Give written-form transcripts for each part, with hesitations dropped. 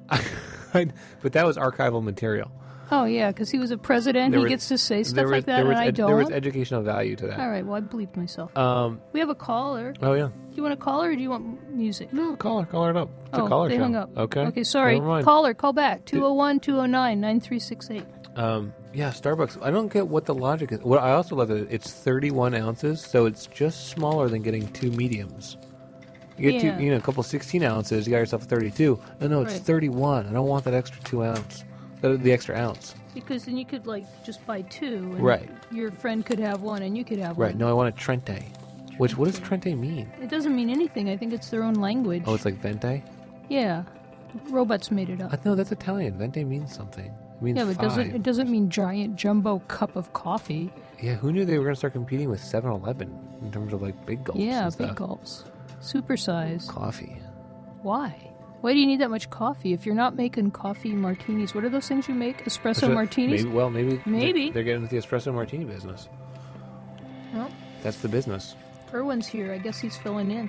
But that was archival material. Oh, yeah, because he was a president. He gets to say stuff like that, and I don't. There was educational value to that. All right, well, I bleeped myself. We have a caller. Oh, yeah. Do you want a caller or do you want music? No, call it up. It's a caller they show. hung up. Okay, sorry. Never mind. Caller, call back. 201-209-9368. Yeah, Starbucks. I don't get what the logic is. What I also love is it's 31 ounces, so it's just smaller than getting 2 mediums. You get a couple 16 ounces, you got yourself a 32. No, it's 31. I don't want that extra 2 ounce. The extra ounce. Because then you could, just buy 2. And right. Your friend could have 1 and you could have 1. Right. No, I want a Trente. What does Trente mean? It doesn't mean anything. I think it's their own language. Oh, it's like Vente? Yeah. Robots made it up. No, that's Italian. Vente means something. It means but 5. it doesn't mean giant jumbo cup of coffee. Yeah, who knew they were going to start competing with 7-Eleven in terms of, big gulps? Yeah, big gulps. Super size. Coffee. Why? Why do you need that much coffee? If you're not making coffee martinis, what are those things you make? Espresso martinis? Maybe. They're getting into the espresso martini business. Well, that's the business. Irwin's here. I guess he's filling in.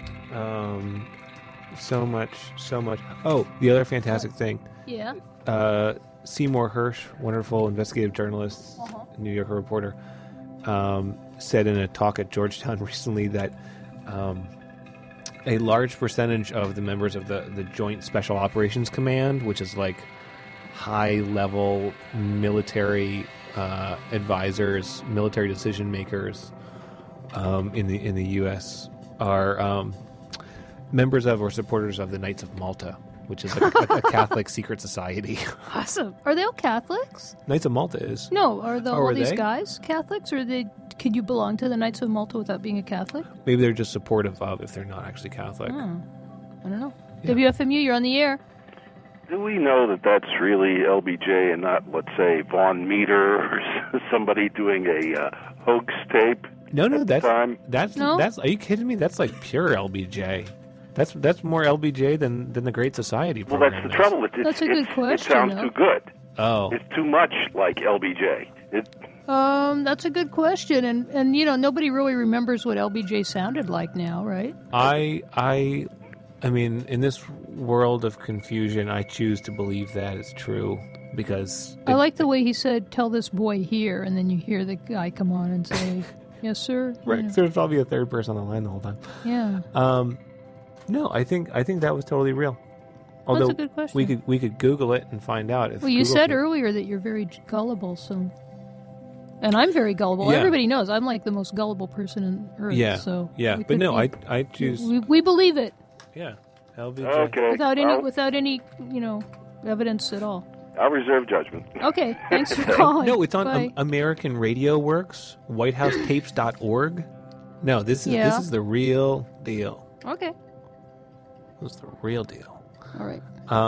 So much. Oh, the other fantastic thing. Yeah. Seymour Hersh, wonderful investigative journalist, New Yorker reporter, said in a talk at Georgetown recently that a large percentage of the members of the Joint Special Operations Command, which is high-level military advisors, military decision makers in the U.S., are members of or supporters of the Knights of Malta, which is a Catholic secret society. Awesome. Are they all Catholics? Knights of Malta is. No, are all these guys Catholics, or could you belong to the Knights of Malta without being a Catholic? Maybe they're just supportive of if they're not actually Catholic. Oh, I don't know. Yeah. WFMU, you're on the air. Do we know that that's really LBJ and not, let's say, Von Meter or somebody doing a hoax tape? No, that's are you kidding me? That's pure LBJ. That's more LBJ than the Great Society program. Well, that's the trouble. That's a good question. It sounds too good. Oh. It's too much like LBJ. That's a good question, and nobody really remembers what LBJ sounded like now, right? I mean, in this world of confusion, I choose to believe that is true because I like the way he said, "Tell this boy here," and then you hear the guy come on and say, "Yes, sir." Right. So there's probably a third person on the line the whole time. Yeah. No, I think that was totally real. Although that's a good question. We could Google it and find out. If you said earlier that you're very gullible, so. And I'm very gullible. Yeah. Everybody knows I'm the most gullible person on earth. Yeah. So But no, I choose. We believe it. Yeah. LBJ. Okay. Without any evidence at all. I'll reserve judgment. Okay. Thanks for calling. No, it's on American Radio Works, WhiteHouseTapes.org. No, this is the real deal. Okay. This is the real deal. All right.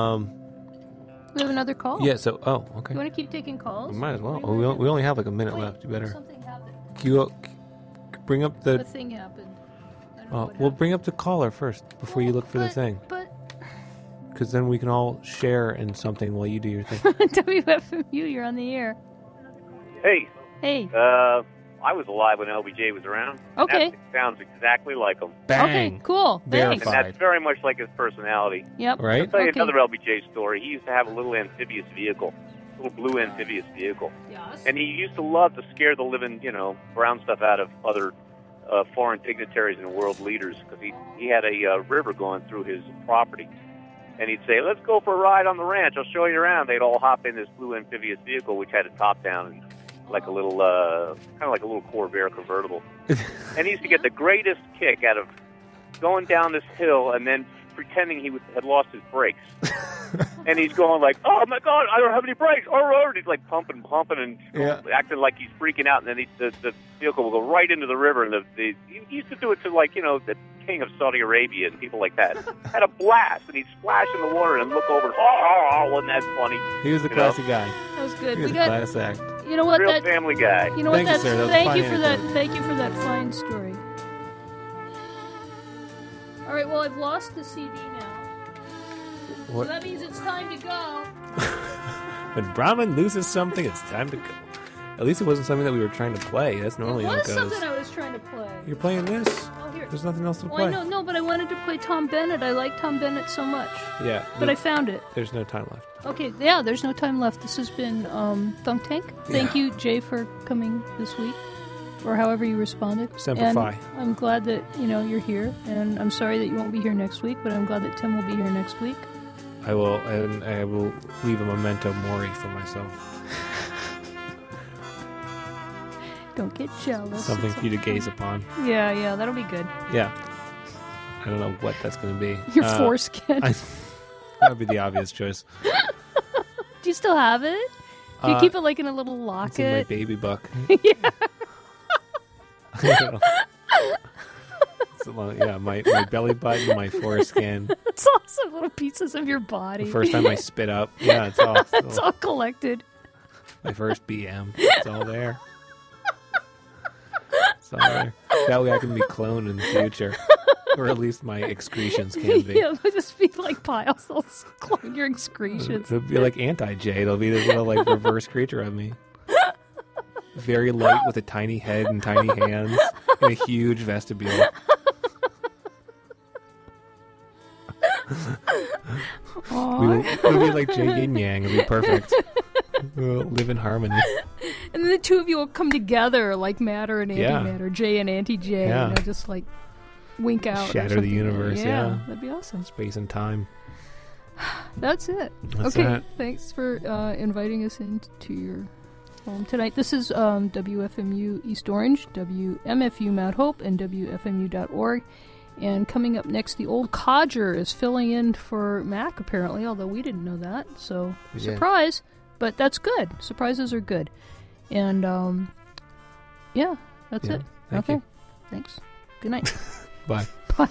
We have another call. Yeah. So, okay. You want to keep taking calls? We might as well. We only have a minute left. You better. Something happened. Bring up the. A thing happened. We'll bring up the caller first before you look for the thing. Because then we can all share in something while you do your thing. WFMU, you're on the air. Hey. Hey. I was alive when LBJ was around. Okay. That sounds exactly like him. Bang. Okay, cool. Thanks. And that's very much like his personality. Yep. Right? I'll tell you another LBJ story. He used to have a little amphibious vehicle, a little blue amphibious vehicle. Yes. And he used to love to scare the living, brown stuff out of other foreign dignitaries and world leaders because he had a river going through his property. And he'd say, let's go for a ride on the ranch. I'll show you around. They'd all hop in this blue amphibious vehicle, which had a top down and like a little, kind of like a little Corvair convertible. And he used to get the greatest kick out of going down this hill and then pretending he had lost his brakes. And he's going like, oh my God, I don't have any brakes. And he's like pumping and acting like he's freaking out. And then the vehicle will go right into the river. And he used to do it to the king of Saudi Arabia and people like that. Had a blast. And he'd splash in the water and look over. Wasn't that funny? He was the classy guy. That was good. He was a class act. You know what? Real family guy. You know what? Thank you, sir. Thank you for that. Thank you for that fine story. All right. Well, I've lost the CD now. What? So that means it's time to go. When Brahman loses something, it's time to go. At least it wasn't something that we were trying to play. That's normally how it goes. It was something I was trying to play. You're playing this? Oh, here. There's nothing else to Well, play. I know, no, but I wanted to play Tom Bennett. I like Tom Bennett so much. Yeah. But I found it. There's no time left. Okay, yeah, there's no time left. This has been Thunk Tank. Thank you, Jay, for coming this week, or however you responded. Semper and Fi. I'm glad that, you're here, and I'm sorry that you won't be here next week, but I'm glad that Tim will be here next week. I will leave a memento mori for myself. Don't get jealous. Something It's for you to okay. gaze upon. Yeah, that'll be good. Yeah. I don't know what that's going to be. Your foreskin. That would be the obvious choice. Do you still have it? Do you keep it like in a little locket? It's in my baby buck. Yeah. My belly button, my foreskin. It's awesome. Little pieces of your body. The first time I spit up. Yeah, it's all. It's all collected. My first BM. It's all there. It's all there. That way I can be cloned in the future. Or at least my excretions can be. Yeah, they'll just be like piles. They'll clone your excretions. It'll be like anti-J. It'll be this little like reverse creature of me. Very light with a tiny head and tiny hands and a huge vestibule. It'll be like Jay Yin Yang. It'll be perfect. We'll live in harmony. And then the two of you will come together like matter and antimatter, J and anti-J. Yeah. Just like wink out. Shatter the universe, yeah. That'd be awesome. Space and time. That's it. That's okay, it. Thanks for inviting us into your home tonight. This is WFMU East Orange, WMFU Mount Hope, and WFMU.org. And coming up next, the old codger is filling in for Mac, apparently, although we didn't know that. So, surprise. But that's good. Surprises are good. And, that's it. Thank you. Thanks. Good night. Bye. Bye.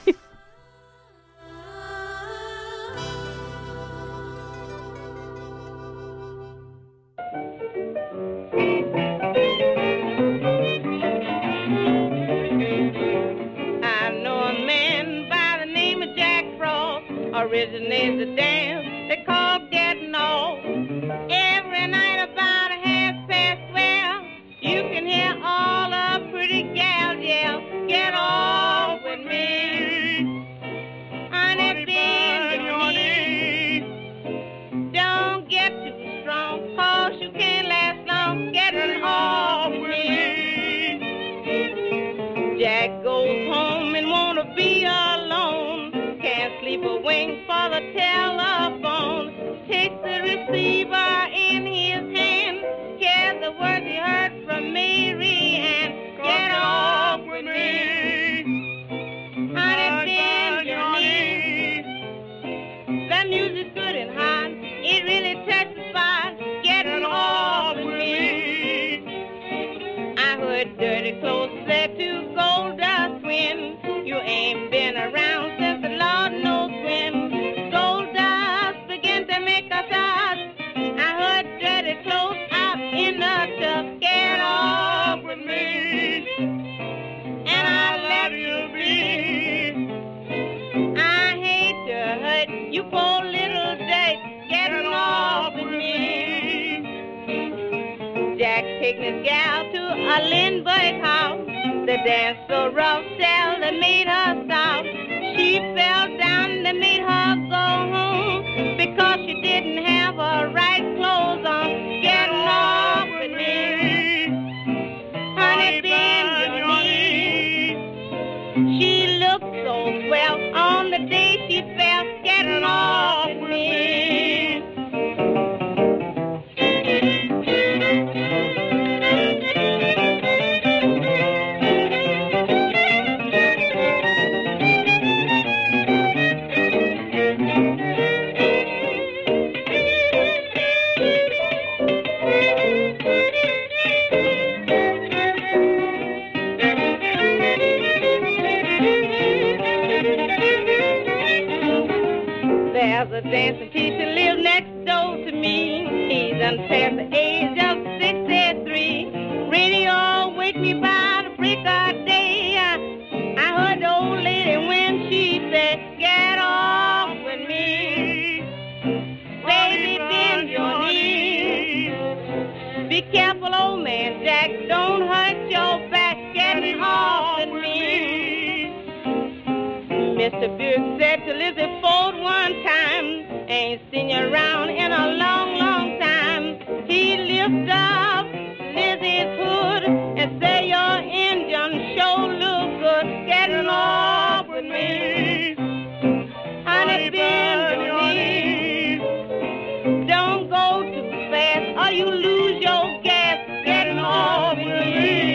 Originates a dance they call getting old. Every night about 12:30, you can hear all the pretty gals yell, "Get off with me, honey, bend your knees. Don't get too strong, 'cause you can't last long getting off with me." Jack goes home and wanna be alone. Can't sleep a wink for the telephone. Takes the receiver in his hand. Hears the words he heard from Mary Ann. Get off with me, honey, bend your knees. The music's good and hot. It really touches the spot. Get off with me. I heard Dirty Clothes said to Gold Dust Wind, you ain't been around since the Lord knows when. Gold Dust began to make a dust. I heard Dirty Clothes out in the tub. Get off with me, and I'll let you be. I hate to hurt you, poor little date. Get off with me. Jack taking his gal to a Lindbergh house. The dance so rough, till they made her stop. She fell down, they made her go home because she didn't have her right clothes on. Get off with me, honey, bend your knees. She looked so swell on the day she fell. Get off with me. There's a dancing teacher lives next door to me. He's done past the age of 63. Radio wake me by the break of day. I heard the old lady when she said, get off with me. Baby, bend your knees. Be careful, old man Jack, don't hurt your back. Get off with me. Mr. Biggs said to Lizzie Ford one time, ain't seen you around in a long, long time. He lifted up Lizzie's hood and say, your engine sure look good, getting off with me. Honey, bend your knees. Don't go too fast or you lose your gas, getting off with me.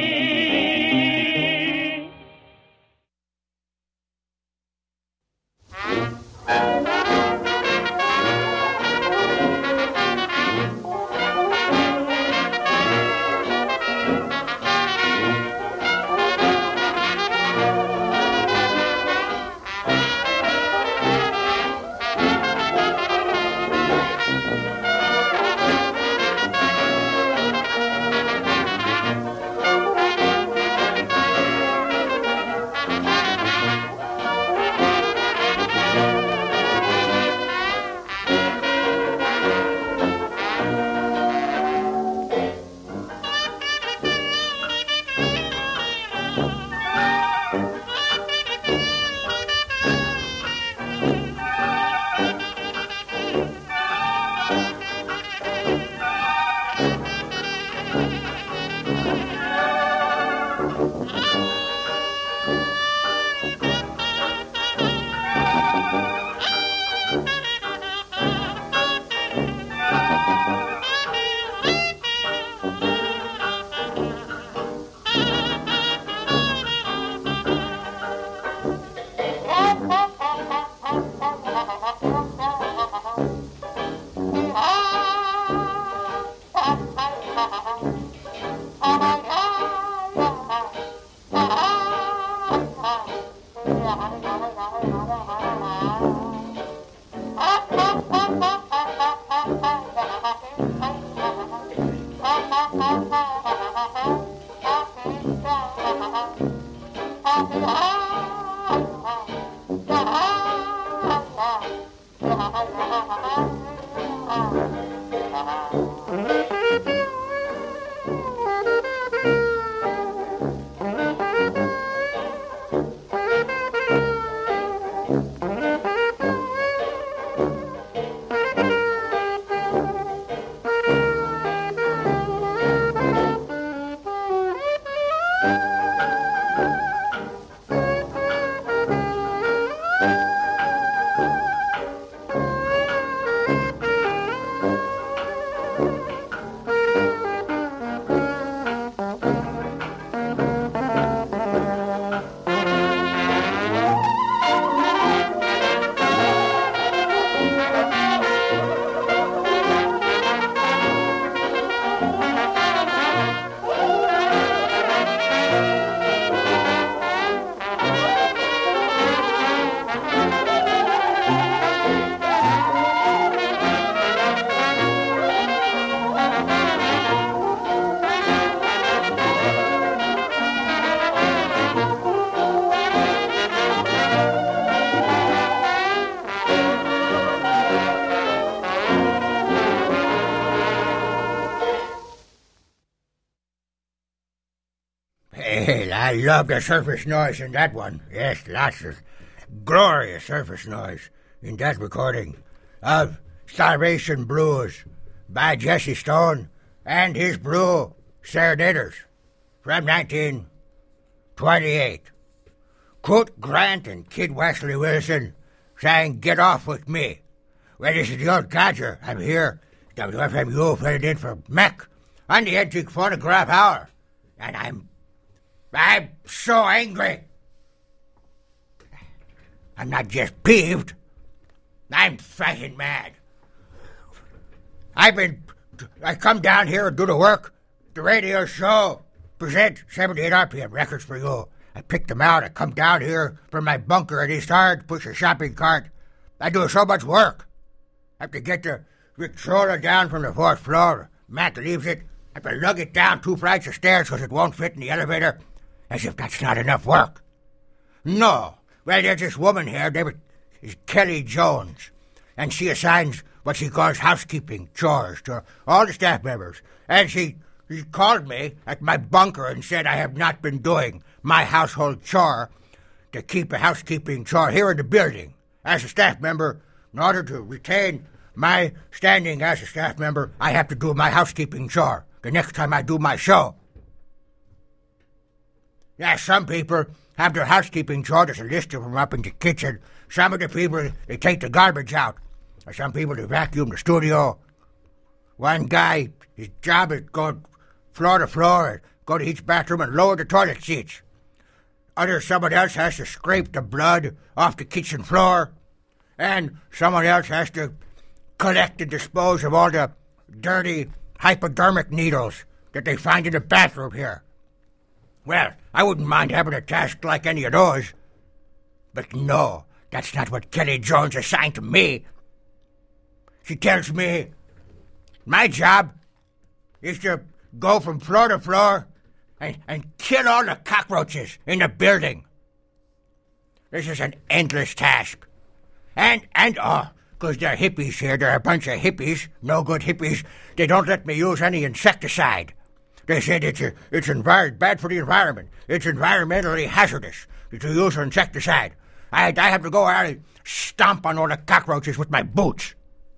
I love the surface noise in that one. Yes, lots of glorious surface noise in that recording of Starvation Blues by Jesse Stone and his Blue Serenaders from 1928. Coot Grant and Kid Wesley Wilson sang Get Off With Me. Well, this is the old codger. I'm here, WFMU, filling in for Mac on the Antique Phonograph Hour. And I'm so angry. I'm not just peeved. I'm frightened mad. I come down here and do the work, the radio show, present 78 RPM records for you. I pick them out. I come down here from my bunker at East Hard, push a shopping cart. I do so much work. I have to get the Victrola down from the 4th floor. Matt leaves it. I have to lug it down 2 flights of stairs because it won't fit in the elevator. As if that's not enough work. No. Well, there's this woman here, is Kelly Jones, and she assigns what she calls housekeeping chores to all the staff members. And she called me at my bunker and said I have not been doing my household chore to keep a housekeeping chore here in the building. As a staff member, in order to retain my standing as a staff member, I have to do my housekeeping chore the next time I do my show. Yeah, some people have their housekeeping chore. There's a list of them up in the kitchen. Some of the people, they take the garbage out. Or some people, they vacuum the studio. One guy, his job is go floor to floor and go to each bathroom and lower the toilet seats. Someone else has to scrape the blood off the kitchen floor. And someone else has to collect and dispose of all the dirty hypodermic needles that they find in the bathroom here. Well, I wouldn't mind having a task like any of those. But no, that's not what Kelly Jones assigned to me. She tells me my job is to go from floor to floor and kill all the cockroaches in the building. This is an endless task. And because they're hippies here, they're a bunch of hippies, no good hippies, they don't let me use any insecticide. They said it's bad for the environment. It's environmentally hazardous to use insecticide. I have to go out and stomp on all the cockroaches with my boots.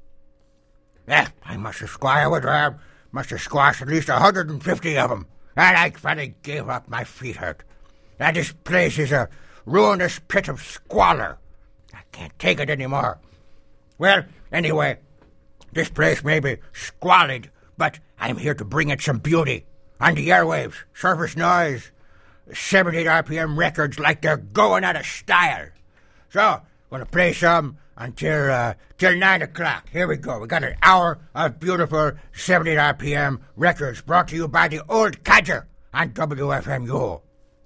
I must have squashed at least 150 of them. And I finally gave up. My feet hurt. And this place is a ruinous pit of squalor. I can't take it anymore. Well, anyway, this place may be squalid, but I'm here to bring it some beauty. On the airwaves, surface noise, 78 RPM records like they're going out of style. So, I'm going to play some until 9 o'clock. Here we go. We got an hour of beautiful 78 RPM records brought to you by the Old Codger on WFMU.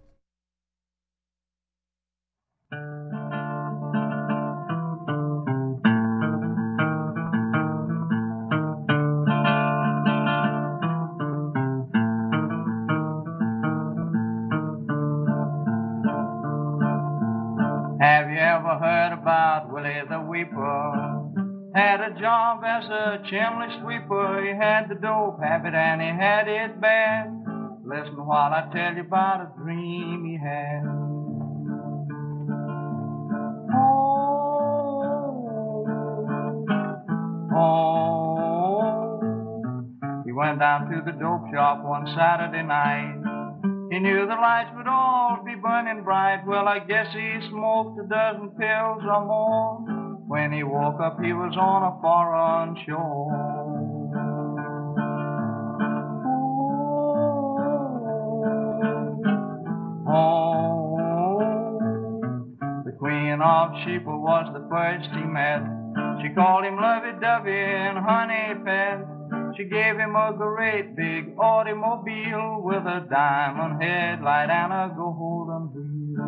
Have you ever heard about Willie the Weeper? Had a job as a chimney sweeper. He had the dope habit and he had it bad. Listen while I tell you about a dream he had. He went down to the dope shop one Saturday night. He knew the lights would all be burning bright. Well, I guess he smoked a dozen pills or more. When he woke up, he was on a foreign shore. The Queen of Sheba was the first he met. She called him lovey-dovey and honey pet. She gave him a great big automobile with a diamond headlight and a golden wheel.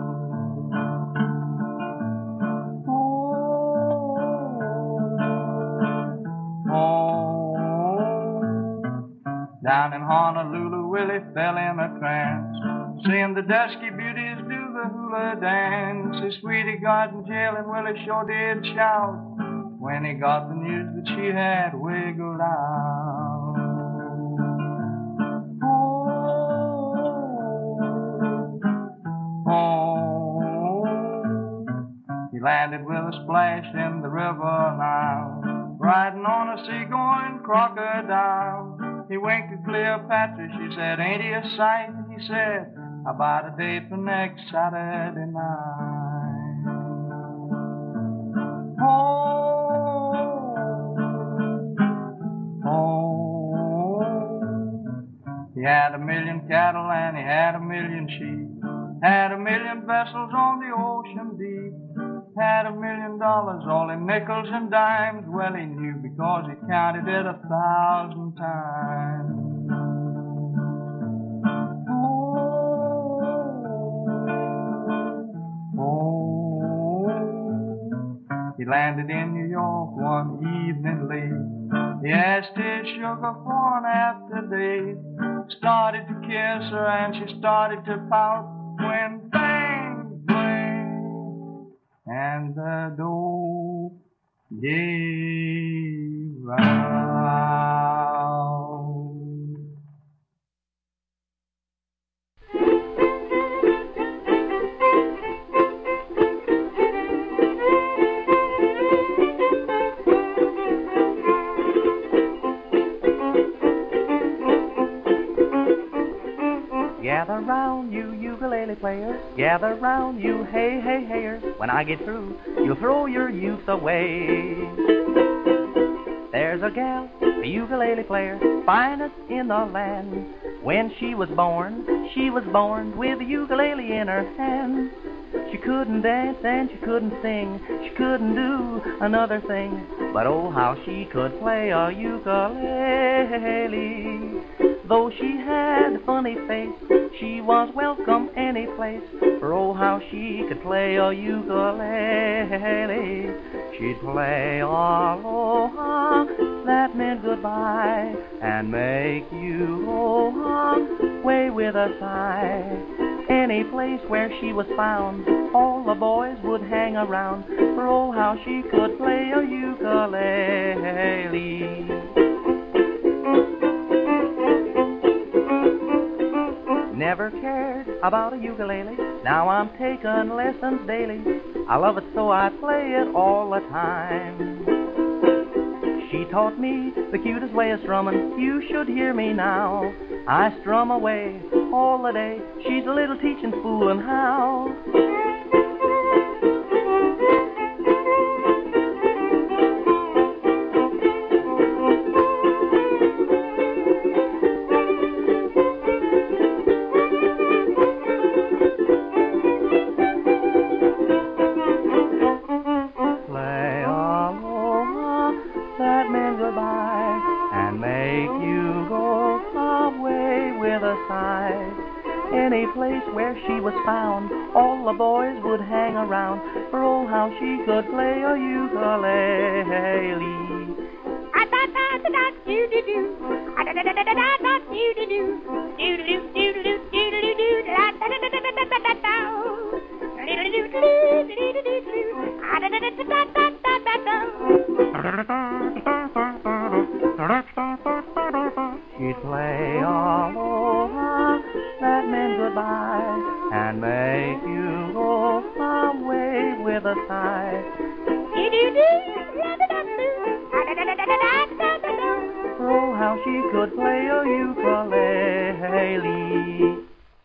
Down in Honolulu, Willie fell in a trance, seeing the dusky beauties do the hula dance. His sweetie got in jail and Willie sure did shout when he got the news that she had wiggled out. He landed with a splash in the river Nile, riding on a sea-going crocodile. He winked at Cleopatra, she said, ain't he a sight? He said, how about a date for next Saturday night? He had 1,000,000 cattle and he had 1,000,000 sheep, had 1,000,000 vessels on the ocean deep, had $1 million all in nickels and dimes. Well, he knew because he counted it 1,000 times. He landed in New York one evening late. He asked his sugar for an after-date. Started to kiss her and she started to pout when bang, bang, and the door gave out. Gather round, you ukulele players. Gather round, you hey, hey, heyers. When I get through, you'll throw your youth away. There's a gal, a ukulele player, finest in the land. When she was born with a ukulele in her hand. She couldn't dance and she couldn't sing, she couldn't do another thing, but oh how she could play a ukulele. Though she had a funny face, she was welcome any place, for oh how she could play a ukulele. She'd play aloha, that meant goodbye, and make you go away with a sigh. Any place where she was found, all the boys would hang around, for oh how she could play a ukulele. Never cared about a ukulele, now I'm taking lessons daily. I love it so I play it all the time. She taught me the cutest way of strumming, you should hear me now. I strum away all the day, she's a little teaching foolin' how. Any place where she was found, all the boys would hang around, for oh how she could play a ukulele. She'd play aloha, that meant goodbye, and make you go away with a sigh. Oh, how she could play a ukulele.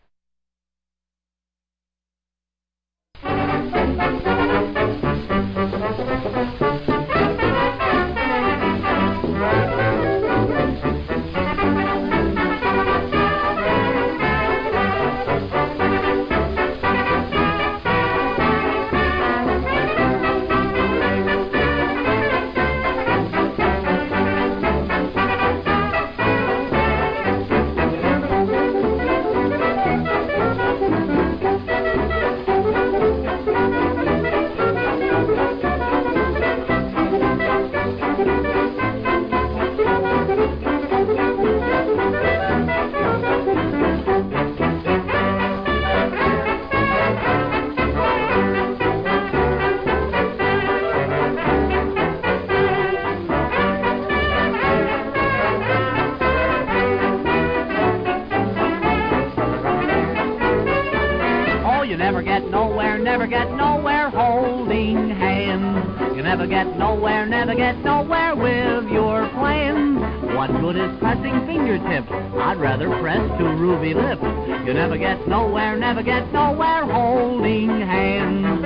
Never get nowhere holding hands. You never get nowhere with your plans. What good is pressing fingertips? I'd rather press two ruby lips. You never get nowhere holding hands.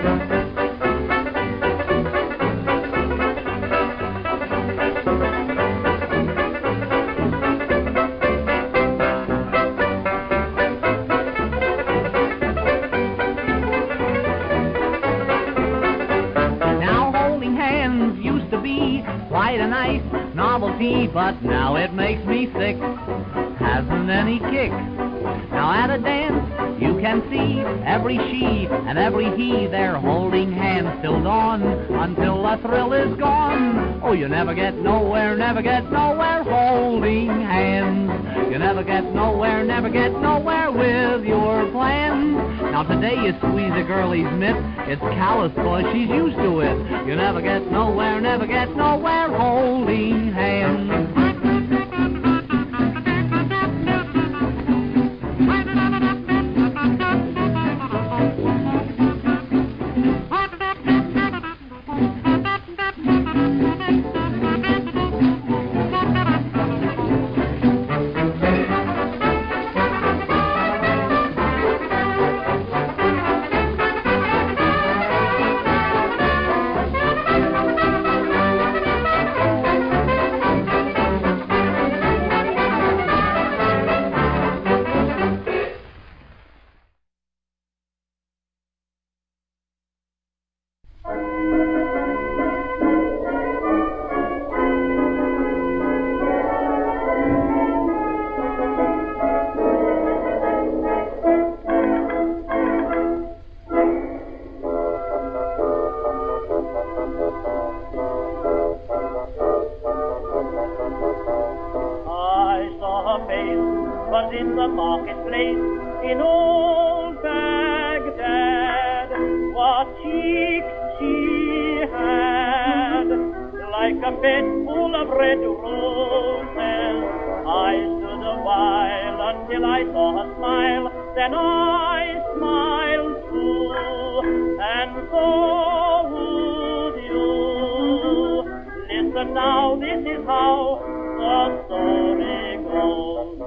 Quite a nice novelty, but now it makes me sick. Hasn't any kick. Now at a dance, you can see every she and every he, they're holding hands till dawn, until the thrill is gone. Oh, you never get nowhere holding hands. You never get nowhere with your plans. Now today you squeeze a girlie's mitt, it's callous cause she's used to it. You never get nowhere holding hands. the face, was in the marketplace in old Baghdad. What cheeks she had, like a bed full of red roses. I stood a while until I saw her smile, then I smiled too, and so would you. Listen now, this is how the story goes.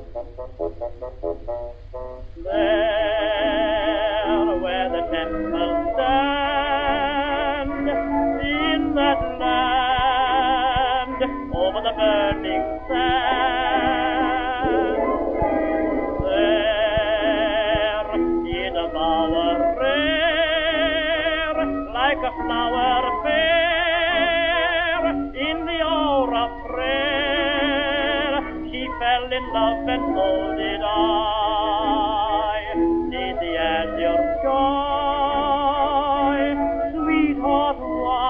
There where the temples stand in that land over the burning sand, there in a bower rare, like a flower fair, in the hour of prayer, she fell in love and so did I. Neath the azure sky, sweetheart,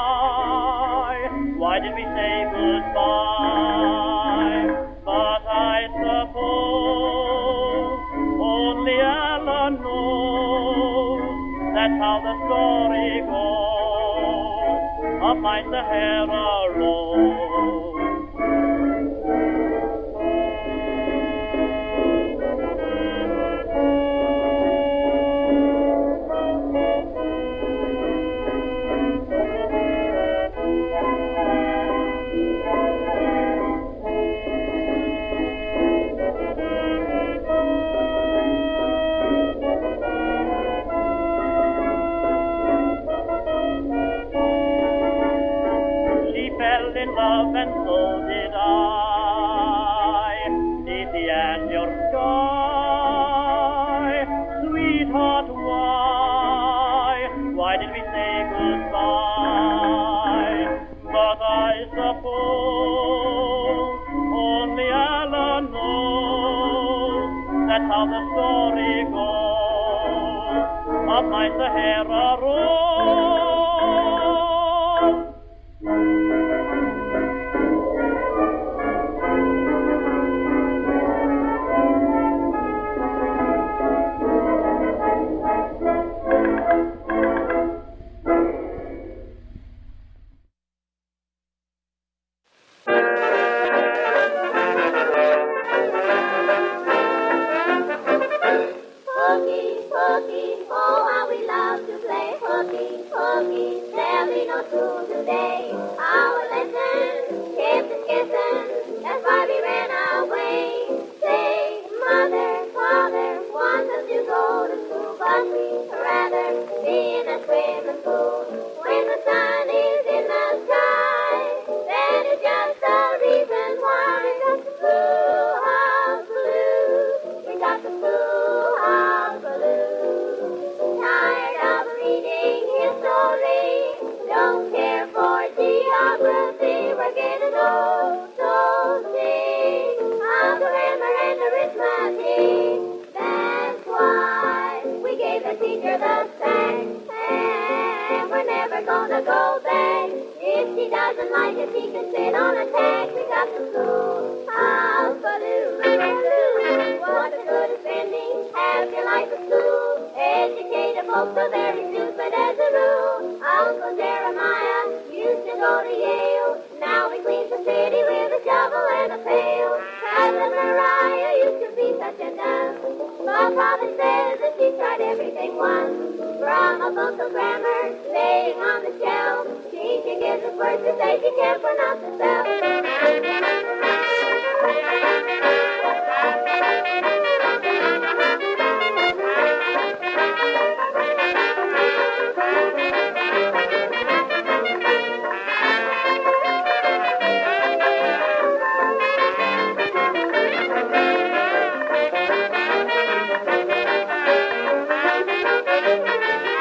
why did we say goodbye? But I suppose only Allah knows that's how the story goes of my Sahara Rose. In love and so did I. Neath the azure sky, sweetheart, why did we say goodbye? But I suppose only Allah knows that's how the story goes of my Sahara Rose.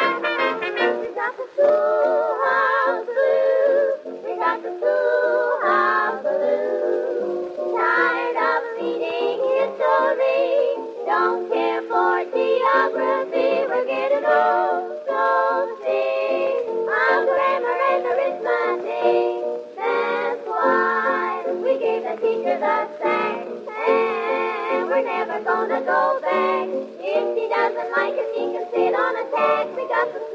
We got the schoolhouse blues. like if she can sit on a taxi, got the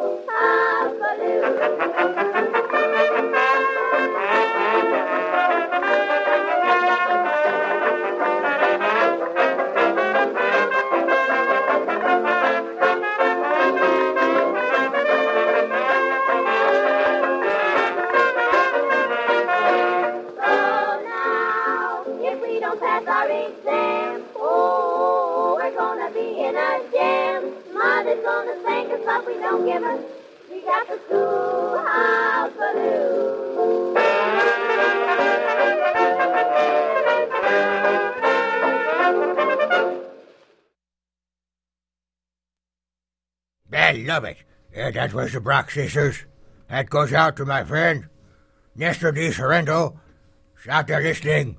pass our exam. Oh, we're gonna be in a jam. Mother's gonna spank us, but we don't give us. We got the schoolhouse blues. I love it. Yeah, that was the Brock Sisters. That goes out to my friend, Nestor Di Sorrento. She's out there listening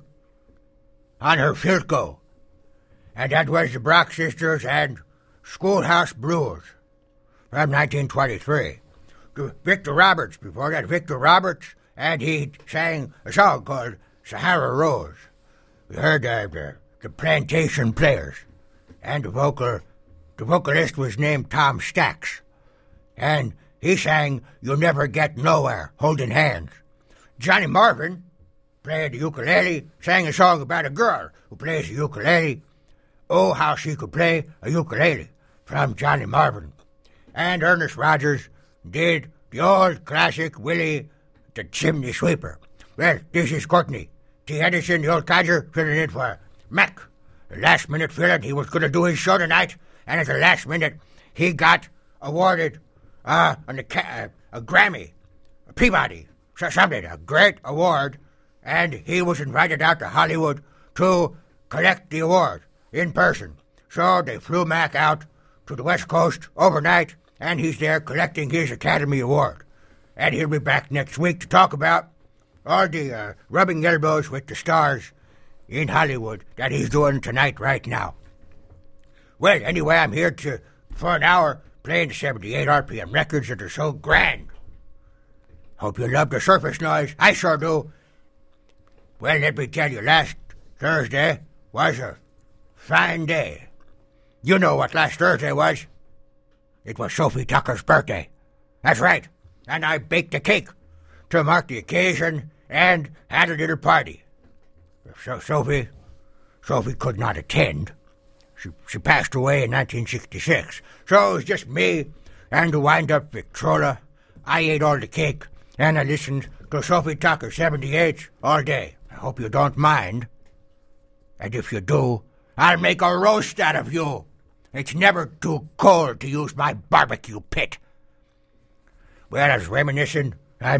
on her Philco. And that was the Brock Sisters and Schoolhouse Blues from 1923. Victor Roberts, before that, Victor Roberts, and he sang a song called Sahara Rose. We heard the Plantation Players, and the vocalist was named Tom Stacks. And he sang You Never Get Nowhere, Holding Hands. Johnny Marvin played the ukulele, sang a song about a girl who plays the ukulele. Oh, how she could play a ukulele, from Johnny Marvin. And Ernest Rogers did the old classic Willie the Chimney Sweeper. Well, this is Courtney T. Edison, the old codger, filling in for Mac. The last minute feeling he was going to do his show tonight, and at the last minute he got awarded a Grammy, a Peabody, something, a great award, and he was invited out to Hollywood to collect the award in person. So they flew Mac out to the West Coast overnight, and he's there collecting his Academy Award. And he'll be back next week to talk about all the rubbing elbows with the stars in Hollywood that he's doing tonight right now. Well, anyway, I'm here for an hour playing the 78 RPM records that are so grand. Hope you love the surface noise. I sure do. Well, let me tell you, last Thursday was a fine day. You know what last Thursday was? It was Sophie Tucker's birthday. That's right. And I baked a cake to mark the occasion and had a little party. So Sophie could not attend. She passed away in 1966. So it was just me and the wind-up Victrola. I ate all the cake, and I listened to Sophie Tucker 78 all day. I hope you don't mind. And if you do, I'll make a roast out of you. It's never too cold to use my barbecue pit. Well, I was reminiscing. I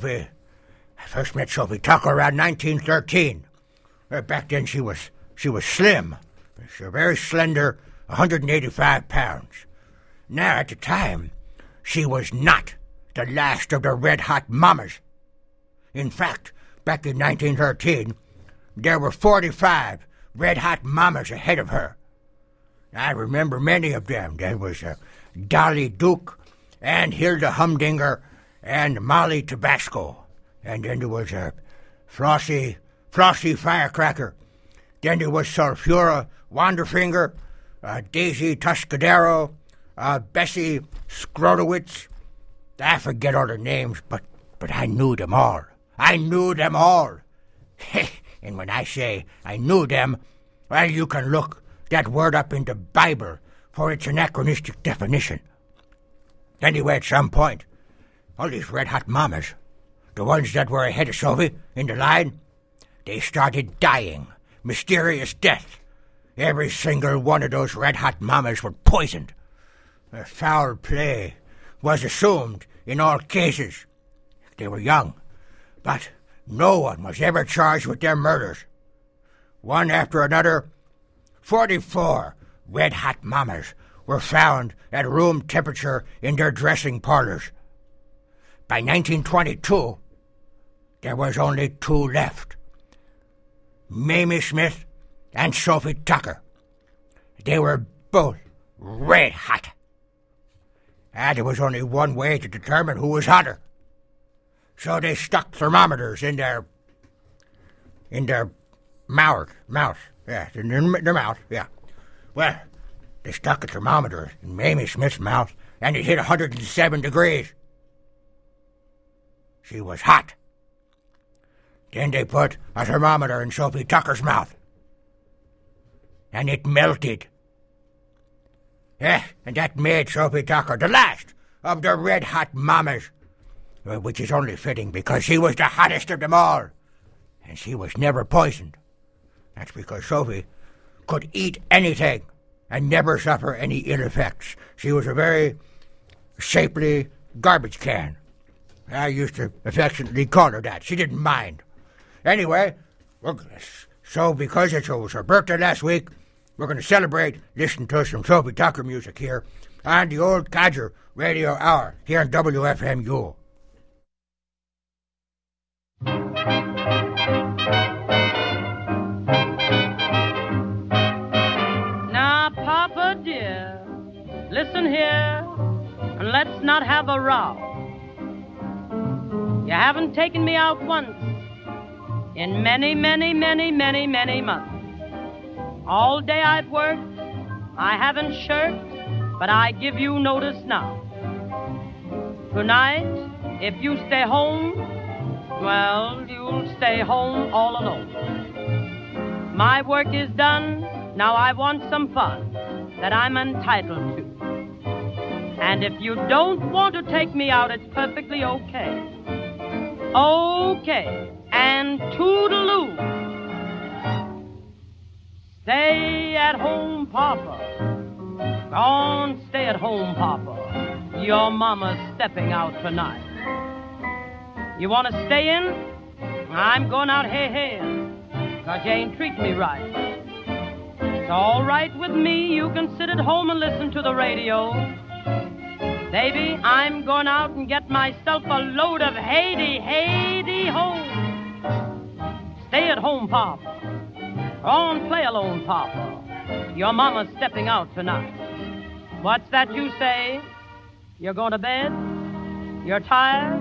first met Sophie Tucker around 1913. Back then she was slim. She was very slender, 185 pounds. Now, at the time, she was not the last of the red-hot mamas. In fact, back in 1913, there were 45 red-hot mamas ahead of her. I remember many of them. There was Dolly Duke and Hilda Humdinger and Molly Tabasco. And then there was Flossie Firecracker. Then there was Sulphura Wanderfinger, Daisy Tuscadero, Bessie Scrotowitz. I forget all their names, but I knew them all. I knew them all. And when I say I knew them, well, you can look that word up in the Bible for its anachronistic definition. Anyway, at some point, all these red-hot mamas, the ones that were ahead of Sophie in the line, they started dying. Mysterious death. Every single one of those red-hot mamas were poisoned. Foul play was assumed in all cases. They were young, but no one was ever charged with their murders. One after another, 44 red-hot mamas were found at room temperature in their dressing parlors. By 1922, there was only 2 left. Mamie Smith and Sophie Tucker. They were both red hot. And there was only one way to determine who was hotter. So they stuck thermometers in their mouth. Yeah, in their mouth, yeah. Well, They stuck a thermometer in Mamie Smith's mouth, and it hit 107 degrees. She was hot. Then they put a thermometer in Sophie Tucker's mouth, and it melted. And that made Sophie Tucker the last of the red-hot mamas, which is only fitting because she was the hottest of them all, and she was never poisoned. That's because Sophie could eat anything and never suffer any ill effects. She was a very shapely garbage can. I used to affectionately call her that. She didn't mind. Anyway, so because it was her birthday last week, we're going to celebrate listening to some Sophie Tucker music here on the Old Codger Radio Hour here on WFMU. Now, Papa dear, listen here, and let's not have a row. You haven't taken me out once in many, many, many, many, many months. All day I've worked, I haven't shirked, but I give you notice now. Tonight, if you stay home, well, you'll stay home all alone. My work is done, now I want some fun that I'm entitled to. And if you don't want to take me out, it's perfectly okay. Okay, and toodaloo. Stay at home, Papa. Go on, stay at home, Papa. Your mama's stepping out tonight. You want to stay in? I'm going out hey-haying, 'cause you ain't treating me right. It's all right with me. You can sit at home and listen to the radio. Baby, I'm going out and get myself a load of hey-dee-ho. Stay at home, Papa. Go on, play alone, Papa. Your mama's stepping out tonight. What's that you say? You're going to bed? You're tired?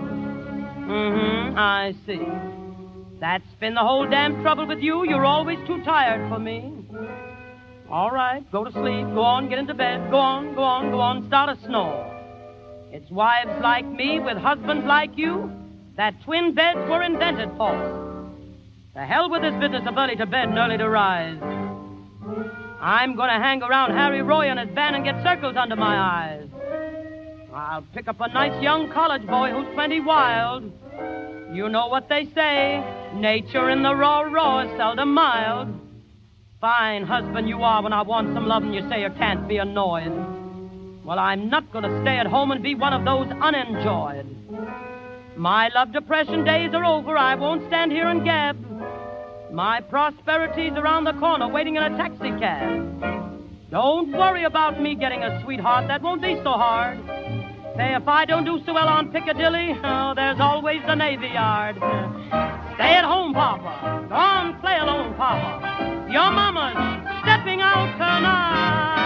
I see. That's been the whole damn trouble with you. You're always too tired for me. All right, go to sleep. Go on, get into bed. Go on, start a snore. It's wives like me with husbands like you that twin beds were invented for. The hell with this business of early to bed and early to rise. I'm going to hang around Harry Roy and his band and get circles under my eyes. I'll pick up a nice young college boy who's plenty wild. You know what they say, nature in the raw is seldom mild. Fine husband you are when I want some loving, you say you can't be annoyed. Well, I'm not going to stay at home and be one of those unenjoyed. My love depression days are over, I won't stand here and gab. My prosperity's around the corner waiting in a taxi cab. Don't worry about me getting a sweetheart, that won't be so hard. Say, if I don't do so well on Piccadilly, there's always the Navy Yard. Stay at home, Papa. Go on, play alone, Papa. Your mama's stepping out tonight.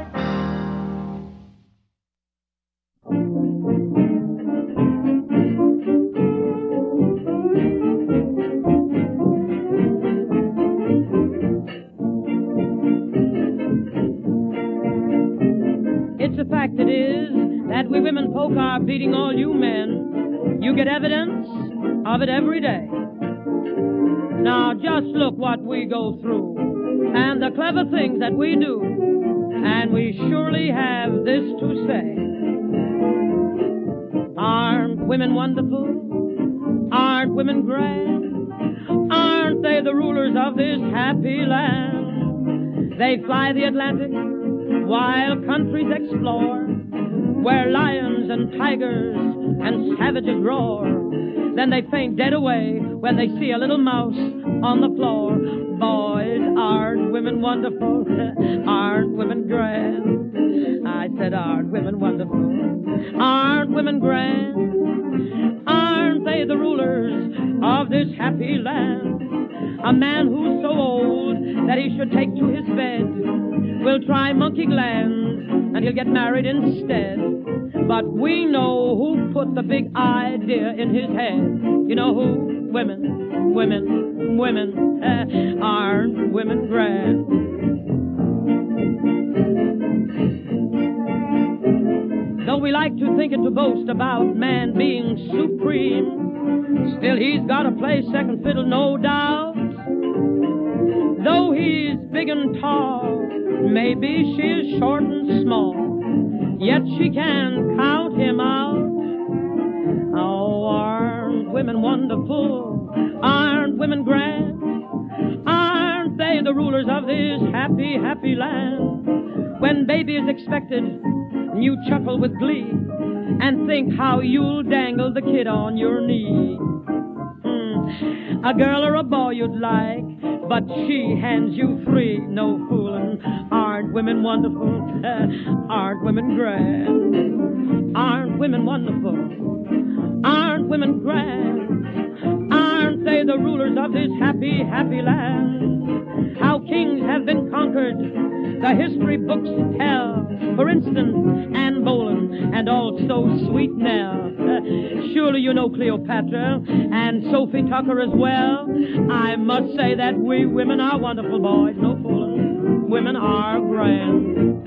It's a fact it is that we women folk are beating all you men. You get evidence of it every day. Now just look what we go through and the clever things that we do. And we surely have this to say. Aren't women wonderful? Aren't women grand? Aren't they the rulers of this happy land? They fly the Atlantic while countries explore, where lions and tigers and savages roar. Then they faint dead away when they see a little mouse on the floor. Boys, aren't women wonderful? Aren't women grand? I said, aren't women wonderful? Aren't women grand? Aren't they the rulers of this happy land? A man who's so old that he should take to his bed will try monkey glands and he'll get married instead. But we know who put the big idea in his head. You know who? Women, women, women. Aren't women grand? like to think and to boast about man being supreme. Still, he's got to play second fiddle, no doubt. Though he's big and tall, maybe she's short and small, yet she can count him out. Oh, aren't women wonderful? Aren't women grand? Aren't they the rulers of this happy, happy land? When baby is expected, you chuckle with glee and think how you'll dangle the kid on your knee. A girl or a boy you'd like, but she hands you 3, no fooling. Aren't women wonderful? Aren't women grand? Aren't women wonderful? Aren't women grand? Aren't they the rulers of this happy, happy land? How kings have been conquered, the history books tell. For instance, Anne Boleyn and also Sweet Nell. Surely you know Cleopatra and Sophie Tucker as well. I must say that we women are wonderful, boys, no fooling. Women are grand.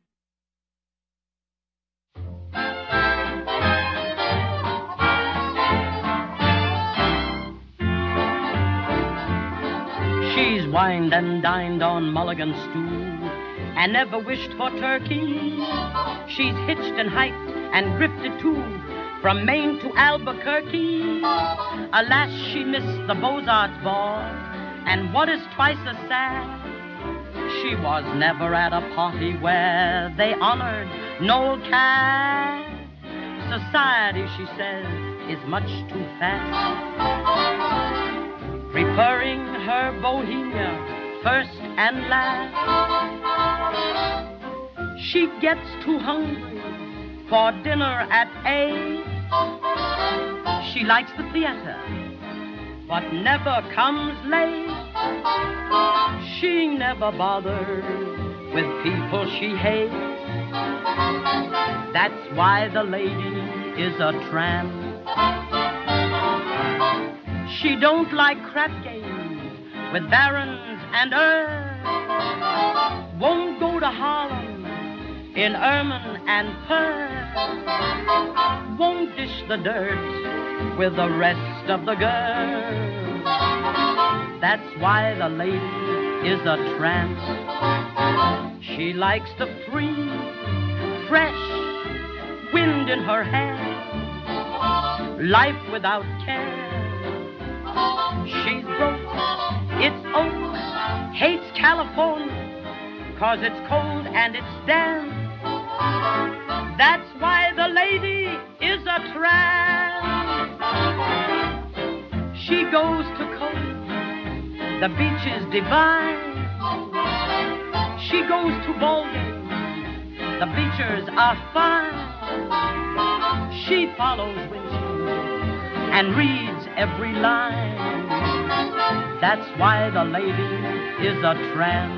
She's wined and dined on mulligan stew and never wished for turkey. She's hitched and hiked and drifted too from Maine to Albuquerque. Alas, she missed the Beaux-Arts ball, and what is twice as sad, she was never at a party where they honored Noel Cass. Society, she says, is much too fat, preferring her bohemia first and last. She gets too hungry for dinner at 8. She likes the theater, but never comes late. She never bothers with people she hates. That's why the lady is a tramp. She don't like crap games with barons and earls. Won't go to Harlem in ermine and pearl. Won't dish the dirt with the rest of the girls. That's why the lady is a tramp. She likes the free, fresh wind in her hair, life without care. She's broke, it's oak, hates California 'cause it's cold and it's damp. That's why the lady is a tramp. She goes to coast, the beach is divine. She goes to ball games, the bleachers are fine. She follows Winchell and reads every line. That's why the lady is a tramp.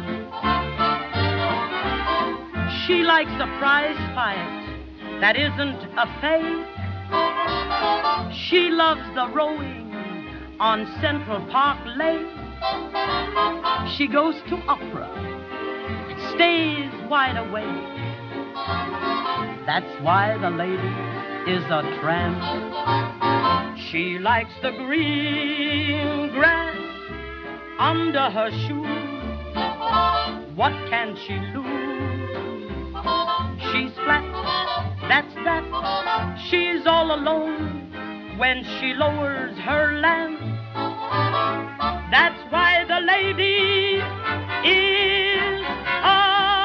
She likes a prize fight that isn't a fake. She loves the rowing on Central Park Lake. She goes to opera, stays wide awake. That's why the lady is a tramp. She likes the green grass under her shoes. What can she lose? She's flat, that's that. She's all alone when she lowers her lamp. That's why the lady is a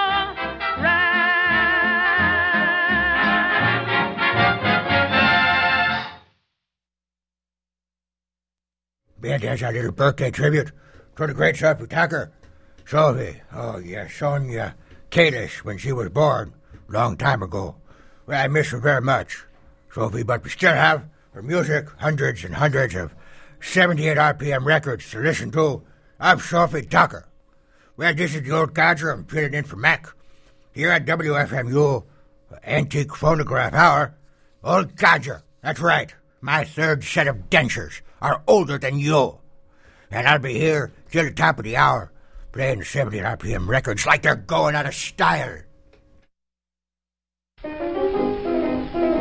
Man, that's our little birthday tribute to the great Sophie Tucker. Sophie, oh yeah, Sonia Kalish when she was born, long time ago. Well, I miss her very much, Sophie, but we still have her music, hundreds and hundreds of 78 RPM records to listen to. I'm Sophie Tucker. Well, this is the old codger. I'm filling in for Mac. Here at WFMU, Antique Phonograph Hour. Old codger, that's right. My third set of dentures are older than you. And I'll be here till the top of the hour, playing the 78 RPM records like they're going out of style.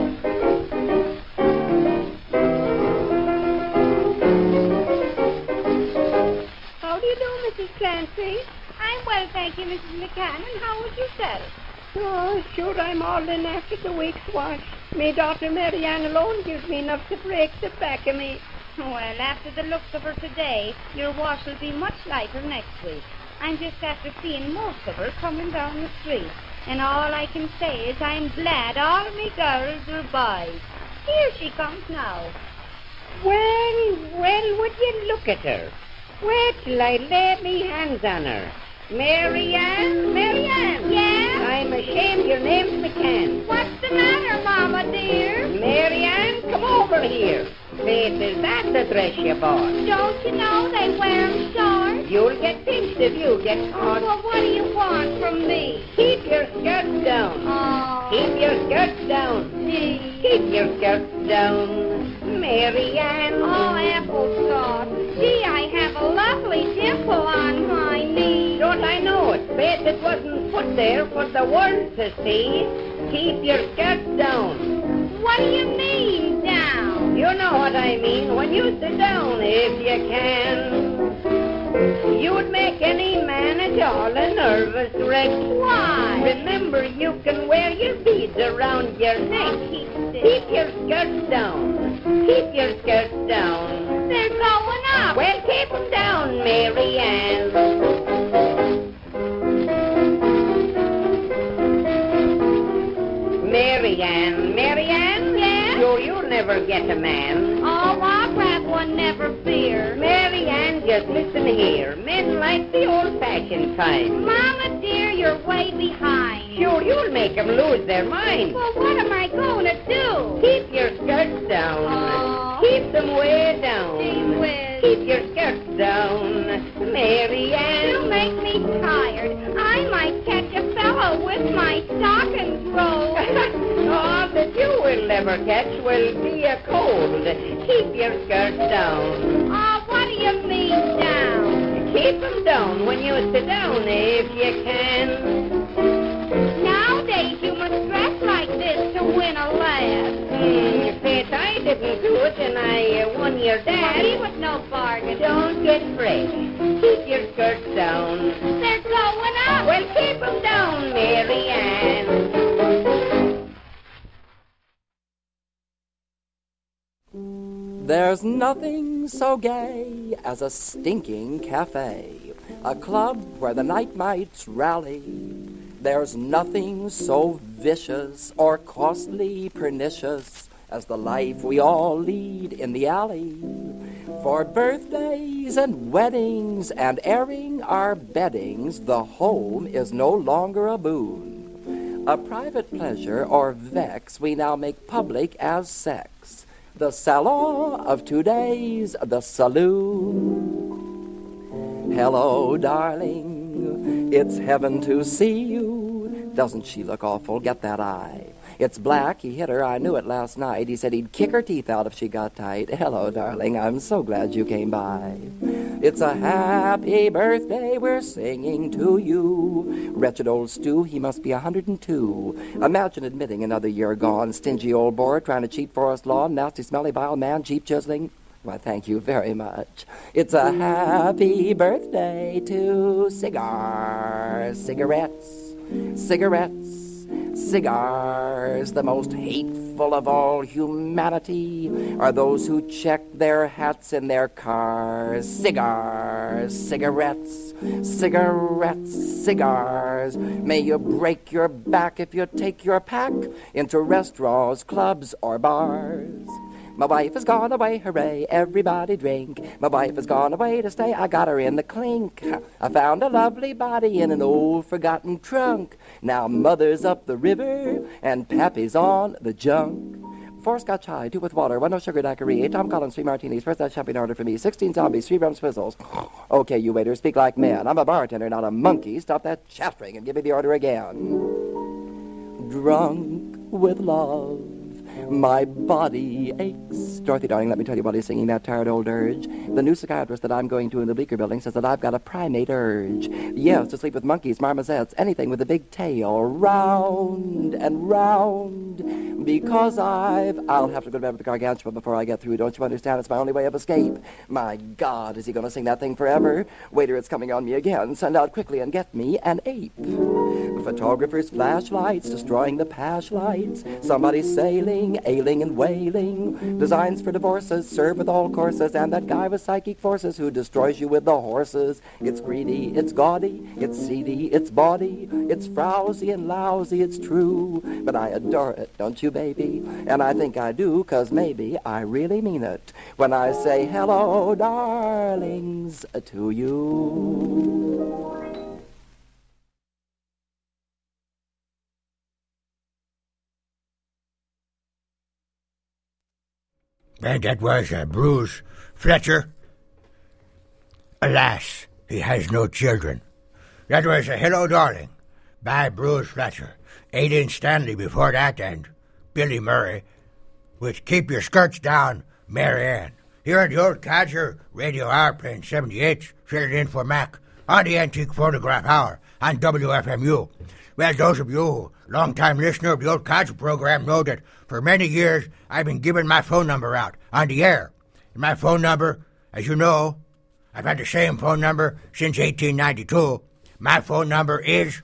Mrs. Clancy. I'm well, thank you, Mrs. McCann. And how was yourself? Oh, sure, I'm all in after the week's wash. Me daughter Marianne alone gives me enough to break the back of me. Well, after the looks of her today, your wash will be much lighter next week. I'm just after seeing most of her coming down the street. And all I can say is I'm glad all of me girls are boys. Here she comes now. Well, would you look at her? Wait till I lay me hands on her. Marianne? Yeah? I'm ashamed your name's McCann. What's the matter, Mama, dear? Marianne, come over here. Faith, is that the dress you bought? Don't you know they wear 'em short? You'll get pinched if you get caught. Well, what do you want from me? Keep your skirts down. Oh. Keep your skirts down. Gee. Keep your skirts down. Marianne. Oh, applesauce. Gee, I have a lovely dimple on my knee. Don't I know it? Faith, it wasn't put there for the world to see. Keep your skirts down. What do you mean, down? You know what I mean. When you sit down, if you can. You'd make any man at all a nervous wreck. Why? Remember, you can wear your beads around your neck. Keep your skirts down. Keep your skirts down. They're going up. Well, keep them down, Marianne. Marianne? Yes? Sure, you'll never get a man. Oh, I'll grab one, never fear. Marianne, just listen here. Men like the old-fashioned kind. Mama, dear, you're way behind. Sure, you'll make them lose their mind. Well, what am I going to do? Keep your skirts down. Oh. Keep them way down. Gee whiz. Keep your skirts down, Marianne. You make me tired. I might catch a fellow with my stockings rolled. All that you will ever catch will be a cold. Keep your skirts down. Oh, what do you mean down? Keep them down when you sit down if you can. Nowadays you must dress like this to win a laugh. Faith, I didn't do it and I won your dad. Well, he was no bargain. Don't get fresh. Keep your skirts down. They're going up. Well, keep them down, Marianne. There's nothing so gay as a stinking cafe, a club where the night mites rally. There's nothing so vicious or costly pernicious as the life we all lead in the alley. For birthdays and weddings and airing our beddings, the home is no longer a boon. A private pleasure or vex we now make public as sex. The salon of today's the saloon. Hello, darling, it's heaven to see you. Doesn't she look awful? Get that eye. It's black. He hit her. I knew it last night. He said he'd kick her teeth out if she got tight. Hello, darling. I'm so glad you came by. It's a happy birthday we're singing to you. Wretched old Stu, he must be 102. Imagine admitting another year gone. Stingy old boar trying to cheat forest lawn. Nasty, smelly, vile man, cheap chiseling. Why, thank you very much. It's a happy birthday to cigars, cigarettes, cigars. The most hateful of all humanity are those who check their hats in their cars. Cigars, cigarettes, cigars. May you break your back if you take your pack into restaurants, clubs, or bars. My wife has gone away, hooray, everybody drink. My wife has gone away to stay, I got her in the clink. I found a lovely body in an old forgotten trunk. Now mother's up the river and pappy's on the junk. 4 Scotch high, 2 with water, 1 no sugar daiquiri, 8 Tom Collins, 3 martinis, first that champagne order for me, 16 zombies, 3 rum swizzles. Okay, you waiters, speak like men. I'm a bartender, not a monkey. Stop that chattering and give me the order again. Drunk with love, my body aches Dorothy, darling, let me tell you while he's singing that tired old dirge. The new psychiatrist that I'm going to in the Bleecker building says that I've got a primate urge. Yes, to sleep with monkeys, marmosets, anything with a big tail, round and round. Because I'll have to go to bed with the gargantua before I get through. Don't you understand? It's my only way of escape. My God, is he going to sing that thing forever? Waiter, it's coming on me again. Send out quickly and get me an ape. Photographers, flashlights, destroying the pash lights. Somebody sailing, ailing and wailing. Designs for divorces, serve with all courses. And that guy with psychic forces who destroys you with the horses. It's greedy, it's gaudy, it's seedy, it's bawdy. It's frowsy and lousy, it's true. But I adore it, don't you, baby? And I think I do, 'cause maybe I really mean it when I say hello, darlings, to you. And that was Bruce Fletcher. Alas, he has no children. That was Hello, Darling by Bruce Fletcher. Aidan Stanley before that, and Billy Murray with Keep Your Skirts Down, Mary Ann. Here at the Old Codger Radio Hour playing 78, filling in for Mac on the Antique Phonograph Hour on WFMU. Well, those of you long-time listener of the Old Codger program know that for many years I've been giving my phone number out on the air. And my phone number, as you know, I've had the same phone number since 1892. My phone number is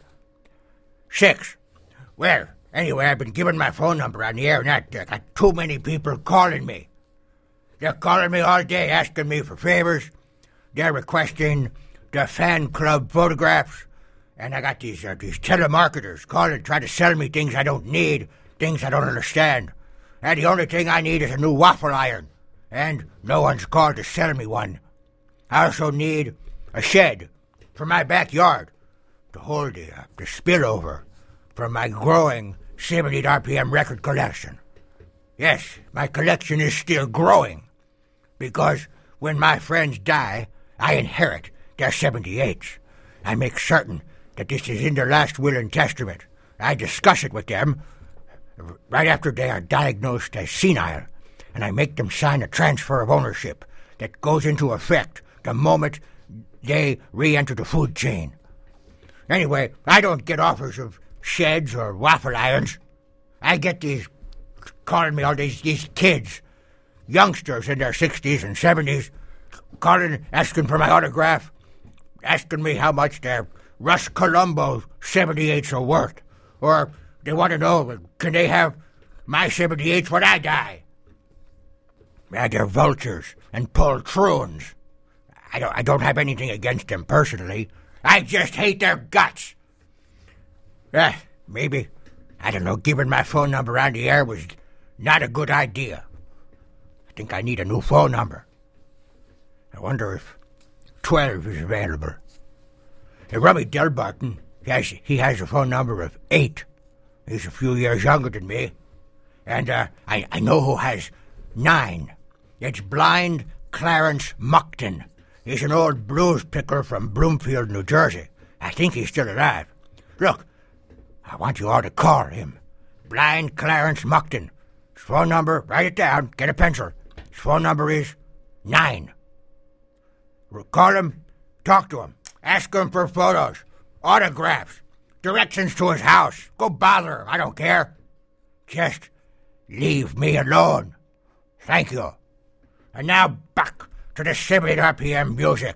6. Well, anyway, I've been giving my phone number on the air, and I got too many people calling me. They're calling me all day, asking me for favors. They're requesting the fan club photographs. And I got these telemarketers calling, trying to sell me things I don't need, things I don't understand. And the only thing I need is a new waffle iron. And no one's called to sell me one. I also need a shed for my backyard to hold the spillover from my growing 70 RPM record collection. Yes, my collection is still growing, because when my friends die, I inherit their 78s. I make certain that this is in their last will and testament. I discuss it with them right after they are diagnosed as senile, and I make them sign a transfer of ownership that goes into effect the moment they re-enter the food chain. Anyway, I don't get offers of sheds or waffle irons. I get these calling me all these kids, youngsters in their 60s and 70s, calling, asking for my autograph, asking me how much their Russ Columbo 78s are worth. Or they want to know, can they have my 78s when I die? Yeah, they're vultures and poltroons. I don't have anything against them personally. I just hate their guts. Maybe, I don't know, giving my phone number on the air was not a good idea. I think I need a new phone number. I wonder if 12 is available. Rummy Delbarton, he has a phone number of 8. He's a few years younger than me. And I know who has 9. It's Blind Clarence Muckton. He's an old blues picker from Bloomfield, New Jersey. I think he's still alive. Look, I want you all to call him. Blind Clarence Muckton. His phone number, write it down, get a pencil. His phone number is 9. Call him, talk to him, ask him for photos, autographs, directions to his house. Go bother him, I don't care. Just leave me alone. Thank you. And now back to the 70 RPM music.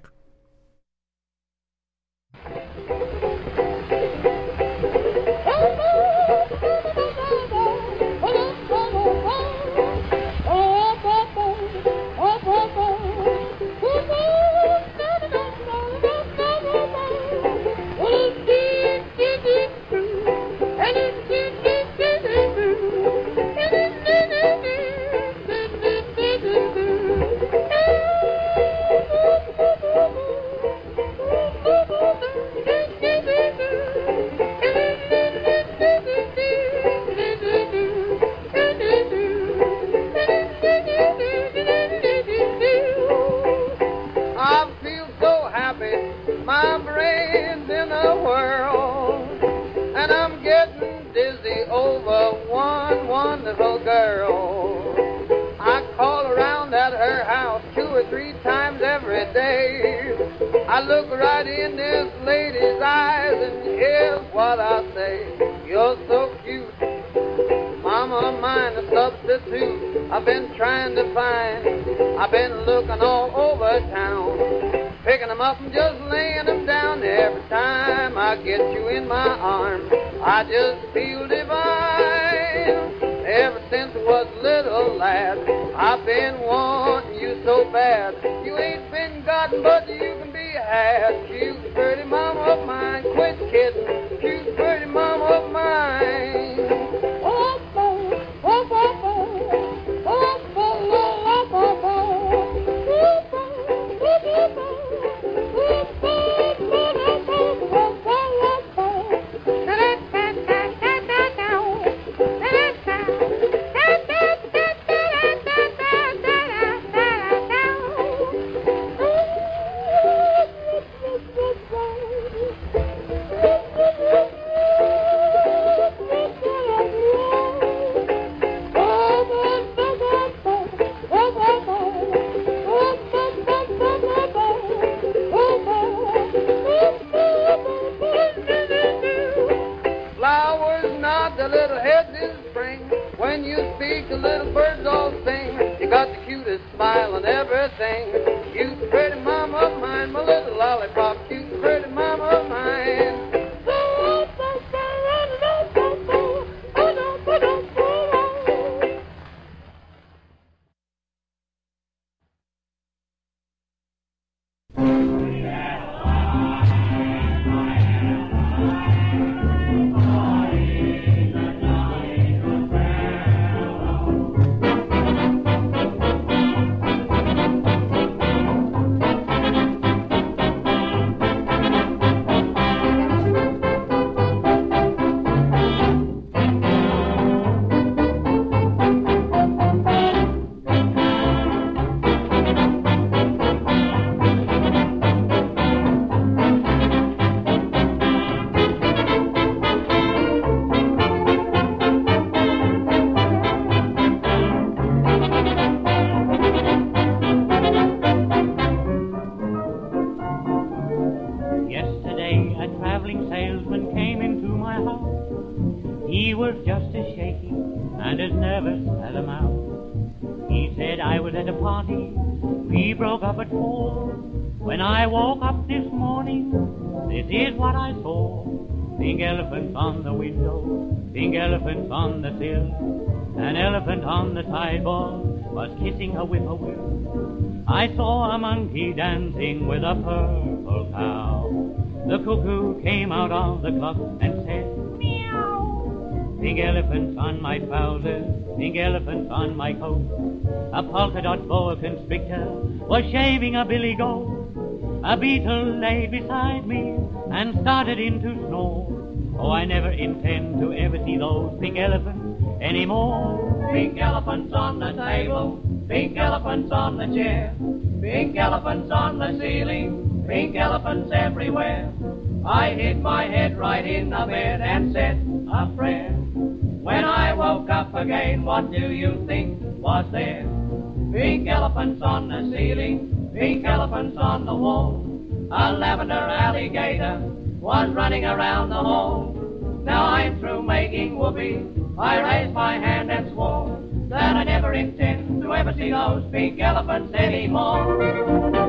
Over one wonderful girl. I call her out. 3 times every day. I look right in this lady's eyes, and here's what I say. You're so cute, mama of mine, a substitute I've been trying to find. I've been looking all over town, picking them up and just laying them down. Every time I get you in my arms, I just feel divine. Ever since I was a little lad, I've been wanting you so bad. You ain't been gotten, but you can be had. Cute, pretty mama of mine, quit kidding. Cute, pretty mama of mine. Oh, oh, oh, oh, oh, oh, oh, oh, oh, when you speak, the little birds all sing. You got the cutest smile and everything. Cute, pretty mama of mine, my little lollipop. Cute, pretty mama of mine. On the window, pink elephants on the sill. An elephant on the sidewalk was kissing a whippoorwill. I saw a monkey dancing with a purple cow. The cuckoo came out of the clock and said, meow. Pink elephants on my trousers, pink elephants on my coat. A polka dot boa constrictor was shaving a billy goat. A beetle lay beside me and started in to snore. Oh, I never intend to ever see those pink elephants anymore. Pink elephants on the table, pink elephants on the chair, pink elephants on the ceiling, pink elephants everywhere. I hid my head right in the bed and said a prayer. When I woke up again, what do you think was there? Pink elephants on the ceiling, pink elephants on the wall. A lavender alligator was running around the hall. Now I'm through making whoopee. I raised my hand and swore that I never intend to ever see those pink elephants anymore.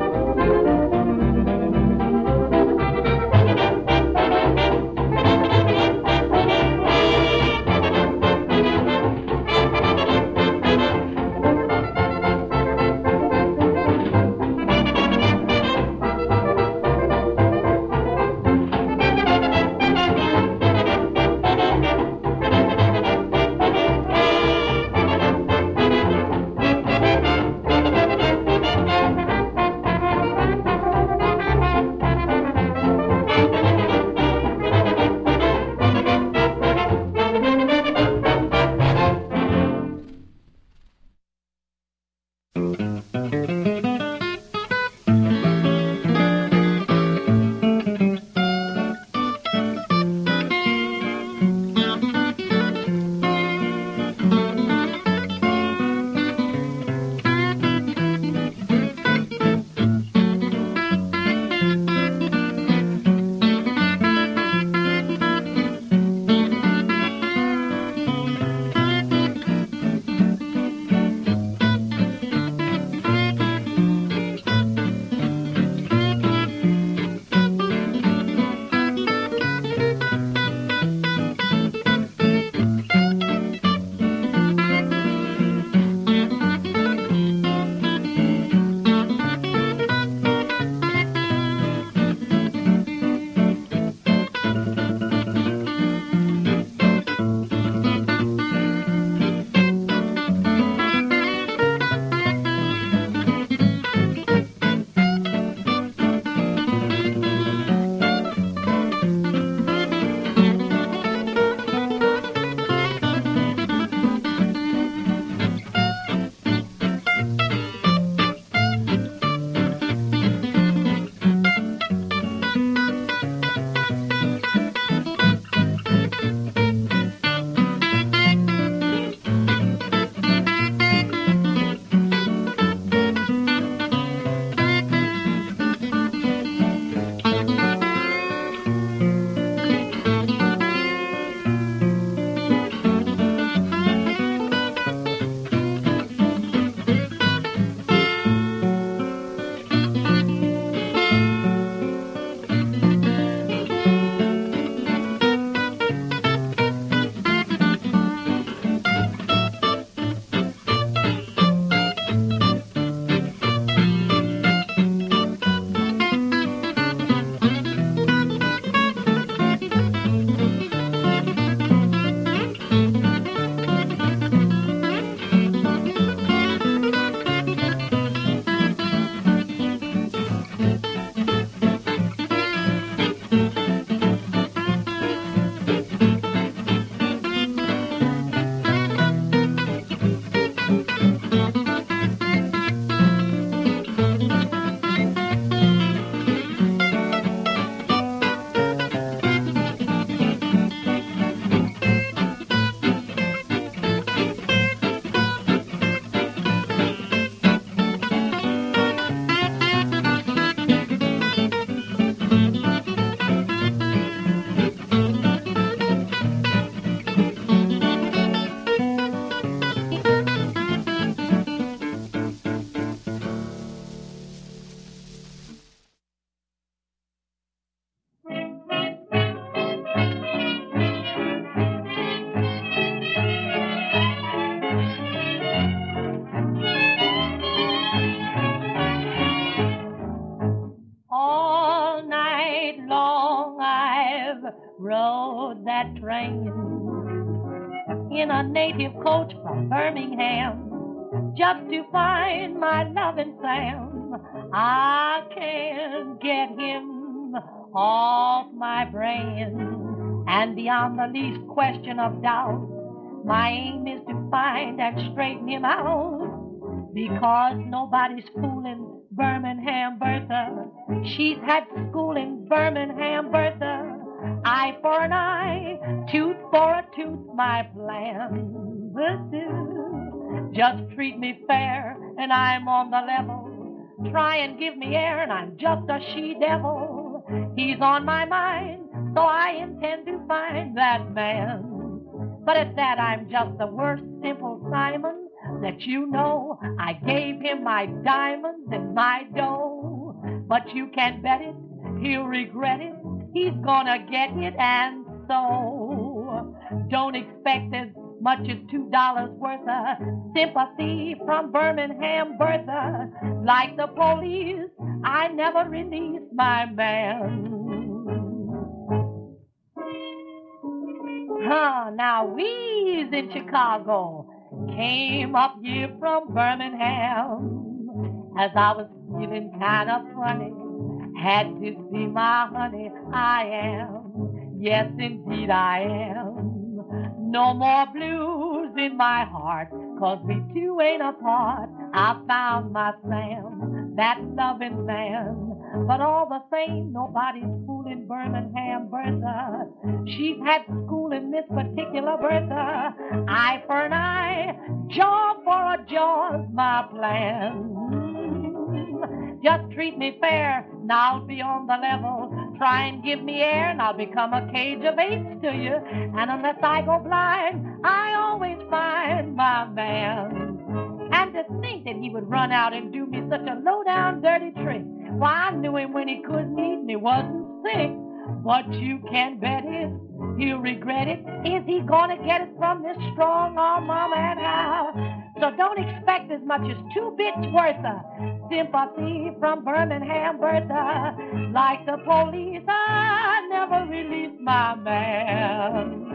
long I've rode that train in a native coach from Birmingham just to find my loving Sam. I can't get him off my brain, and beyond the least question of doubt, my aim is to find and straighten him out, because nobody's fooling Birmingham Bertha. She's had school in Birmingham Bertha. Eye for an eye, tooth for a tooth, my plan. Just treat me fair and I'm on the level. Try and give me air and I'm just a she-devil. He's on my mind, so I intend to find that man. But at that I'm just the worst Simple Simon that you know. I gave him my diamonds and my dough. But you can bet it, he'll regret it. He's gonna get it, and so don't expect as much as $2 worth of sympathy from Birmingham Bertha. Like the police, I never release my man. Now we's in Chicago, came up here from Birmingham. As I was feeling kind of funny, had to see my honey. I am, yes indeed I am. No more blues in my heart, 'cause we two ain't apart. I found my Sam, that loving man. But all the same, nobody's fooling Birmingham Bertha. She's had school in this particular Bertha. Eye for an eye, jaw for a jaw's my plan. Just treat me fair, and I'll be on the level. Try and give me air, and I'll become a cage of eights to you. And unless I go blind, I always find my man. And to think that he would run out and do me such a low-down, dirty trick. Why, I knew him when he couldn't eat and he wasn't sick. What you can bet is he'll regret it. Is he gonna get it from this strong-arm mama and how? So don't expect as much as 2 bits worth of sympathy from Birmingham Bertha. Like the police, I never release my man.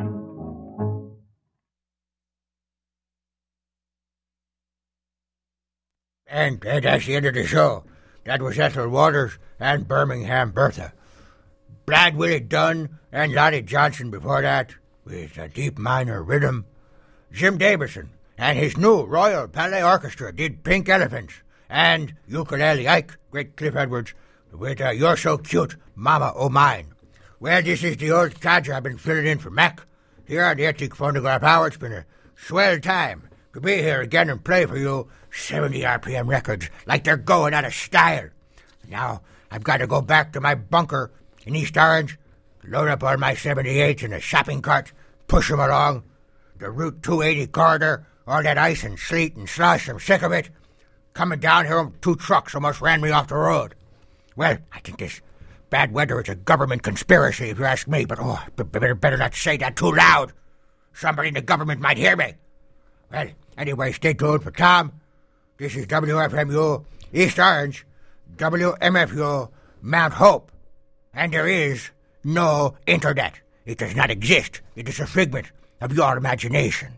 And that's the end of the show. That was Ethel Waters and Birmingham Bertha. Brad Willie Dunn and Lottie Johnson before that, with a deep minor rhythm. Jim Davison and his new Royal Ballet Orchestra did Pink Elephants. And Ukulele Ike, great Cliff Edwards, with You're So Cute, Mama O' Mine. Well, this is the old codger I've been filling in for Mac. Here on the Antique Phonograph Hour, it's been a swell time to be here again and play for you 70 RPM records like they're going out of style. Now, I've got to go back to my bunker in East Orange, load up all my 78s in a shopping cart, push them along the Route 280 corridor, all that ice and sleet and slush, I'm sick of it. Coming down here, 2 trucks almost ran me off the road. Well, I think this bad weather is a government conspiracy, if you ask me, but better not say that too loud. Somebody in the government might hear me. Well, anyway, stay tuned for Tom. This is WFMU East Orange, WMFU Mount Hope. And there is no internet. It does not exist. It is a figment of your imagination.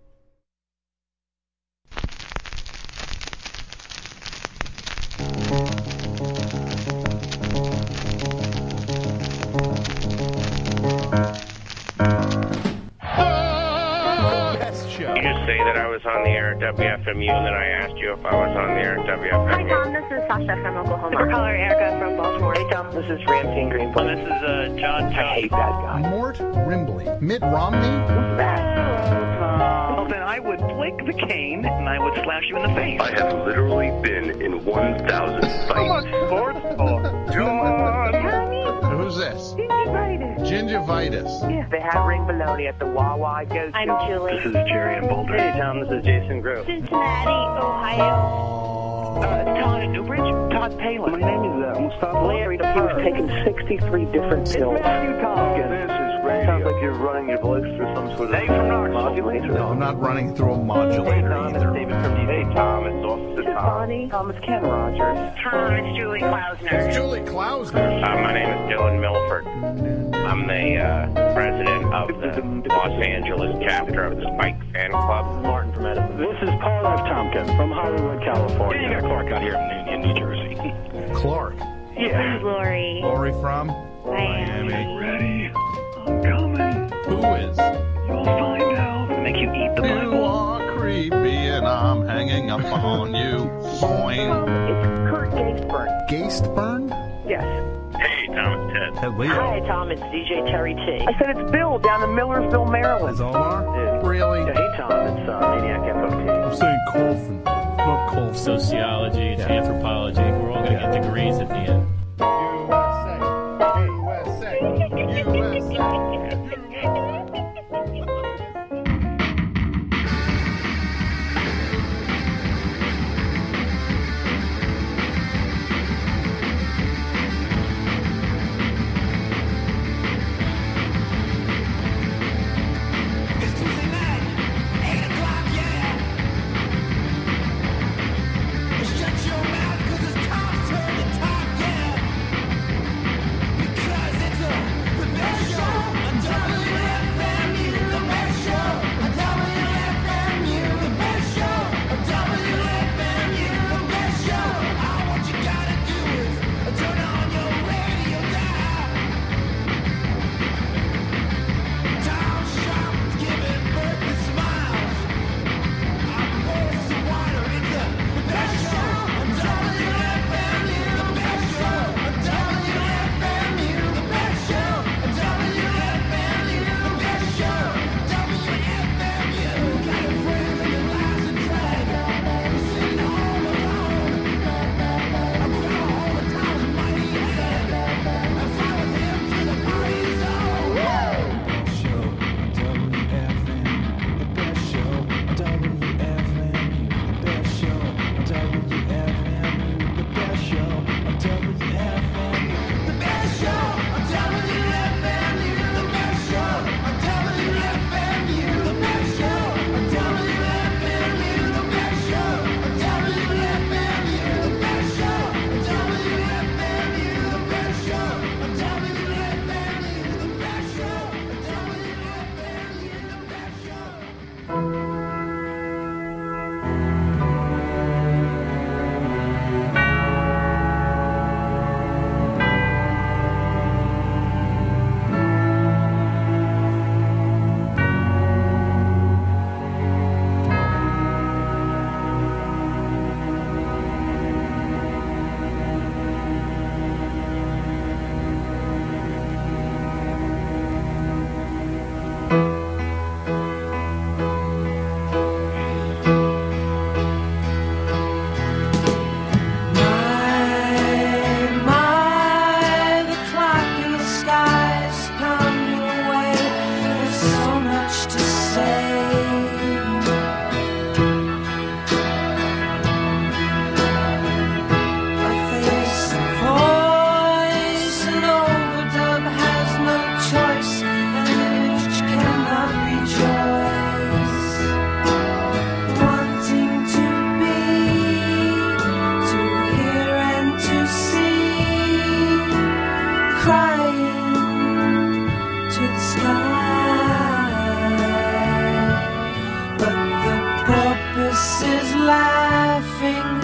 Say that I was on the air at WFMU, and then I asked you if I was on the air at WFMU. Hi, Tom. This is Sasha from Oklahoma. Caller Erica from Baltimore. Hey, Tom. This is Ramsey in Greenpoint. This is John. I hate that guy. Mort Rimbley. Mitt Romney. Who's that? Well, then I would flick the cane, and I would slash you in the face. I have literally been in 1,000 fights. How much sports talk? John. Who's this? Gingivitis. Gingivitis. Yeah, they have ring bologna at the Wawa I go to. I'm Julie. This is Jerry in Boulder. Hey, Tom, this is Jason Grove. Cincinnati, Ohio. Todd in Newbridge? Todd Palin. My name is Mustafa. Larry the He was taking 63 different pills. Matthew Tom. This is radio. like you're running your voice through some sort of modulator? No, I'm not running through a modulator either. Hey, Tom, it's Officer Tom. Tom, it's Ken Rogers. Tom, it's Julie Klausner. It's Julie Klausner. My name is Dylan Milford. I'm the president of the Los Angeles chapter of the Spike Fan Club. Martin from Edison. This is Paul F. Tompkins from Hollywood, California. Yeah, you got Clark out here in New Jersey. Clark. Yeah. Lori. Lori from Miami. Ready? I'm coming. Who is? You'll find out. Make you eat the You Bible. are creepy and I'm hanging up on you. Boing. It's Kurt Gaisburn. Gaistburn? Yes. Hey, Tom, it's Ted. Ted Leo. Hi, Tom. It's DJ Terry T. I said it's Bill down in Millersville, Maryland. Is Omar? Really? Yeah, hey, Tom, it's Maniac FOT. I'm saying Colfin. Not Colfin. Sociology to anthropology. We're all going to get degrees at the end. This is laughing